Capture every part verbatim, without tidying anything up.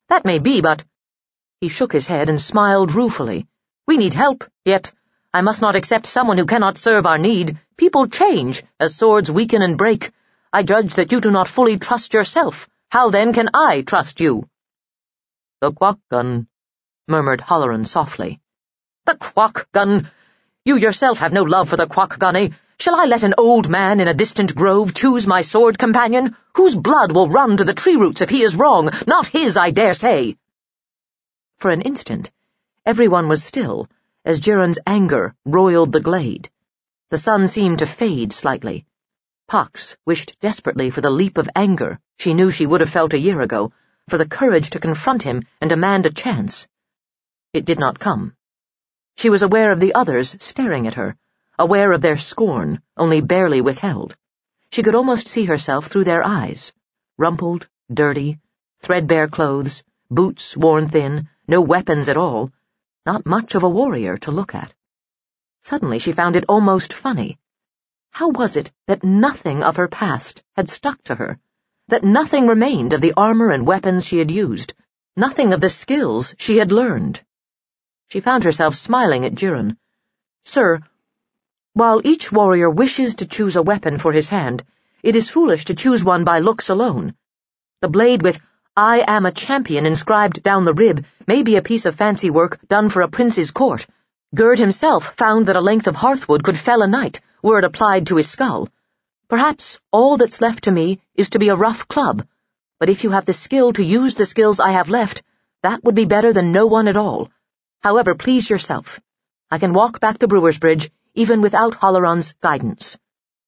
That may be, but—" He shook his head and smiled ruefully. "We need help, yet I must not accept someone who cannot serve our need. People change as swords weaken and break. I judge that you do not fully trust yourself. How then can I trust you?" "The quack gun," murmured Halloran softly. "The quack gun! You yourself have no love for the quack gun, eh? Shall I let an old man in a distant grove choose my sword companion? Whose blood will run to the tree roots if he is wrong? Not his, I dare say." For an instant, everyone was still, as Jiran's anger roiled the glade. The sun seemed to fade slightly. Pox wished desperately for the leap of anger she knew she would have felt a year ago, for the courage to confront him and demand a chance. It did not come. She was aware of the others staring at her, aware of their scorn, only barely withheld. She could almost see herself through their eyes, rumpled, dirty, threadbare clothes, boots worn thin, no weapons at all, not much of a warrior to look at. Suddenly she found it almost funny. How was it that nothing of her past had stuck to her, that nothing remained of the armor and weapons she had used, nothing of the skills she had learned? She found herself smiling at Jiran. "Sir, while each warrior wishes to choose a weapon for his hand, it is foolish to choose one by looks alone. The blade with 'I am a champion' inscribed down the rib may be a piece of fancy work done for a prince's court. Gerd himself found that a length of hearthwood could fell a knight, were it applied to his skull. Perhaps all that's left to me is to be a rough club, but if you have the skill to use the skills I have left, that would be better than no one at all. However, please yourself. I can walk back to Brewer's Bridge, even without Halloran's guidance."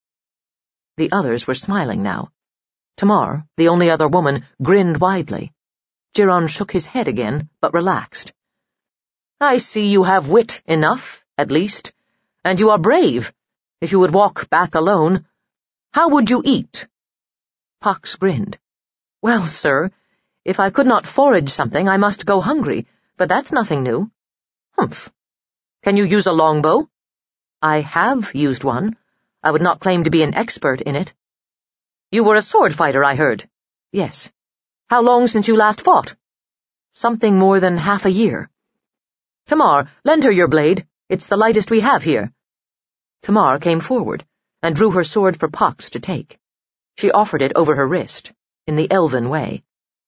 The others were smiling now. Tamar, the only other woman, grinned widely. Jiran shook his head again, but relaxed. "I see you have wit enough, at least, and you are brave. If you would walk back alone, how would you eat?" Pox grinned. "Well, sir, if I could not forage something, I must go hungry, but that's nothing new." "Humph. Can you use a longbow?" "I have used one. I would not claim to be an expert in it." "You were a sword fighter, I heard." "Yes." "How long since you last fought?" "Something more than half a year." "Tamar, lend her your blade. It's the lightest we have here." Tamar came forward and drew her sword for Pox to take. She offered it over her wrist, in the elven way.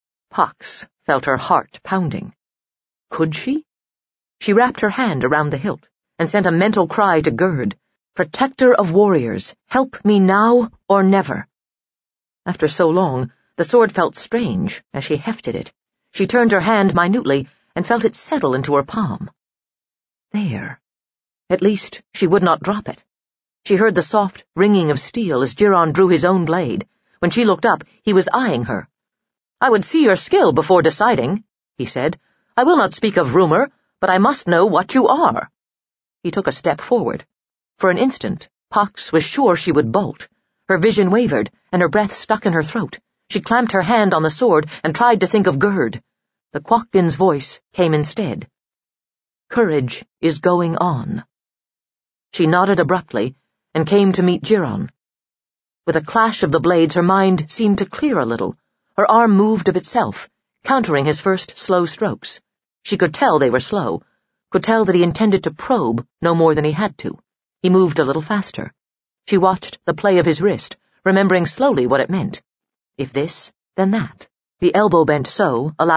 Pox felt her heart pounding. Could she? She wrapped her hand around the hilt and sent a mental cry to Gerd, "Protector of warriors, help me now or never." After so long, the sword felt strange as she hefted it. She turned her hand minutely and felt it settle into her palm. There. At least, she would not drop it. She heard the soft ringing of steel as Jiran drew his own blade. When she looked up, he was eyeing her. "I would see your skill before deciding," he said. "I will not speak of rumor, but I must know what you are." He took a step forward. For an instant, Pox was sure she would bolt. Her vision wavered, and her breath stuck in her throat. She clamped her hand on the sword and tried to think of Gerd. The Quackgin's voice came instead. "Courage is going on." She nodded abruptly and came to meet Jiran. With a clash of the blades, her mind seemed to clear a little. Her arm moved of itself, countering his first slow strokes. She could tell they were slow, could tell that he intended to probe no more than he had to. He moved a little faster. She watched the play of his wrist, remembering slowly what it meant. If this, then that. The elbow bent so, allowed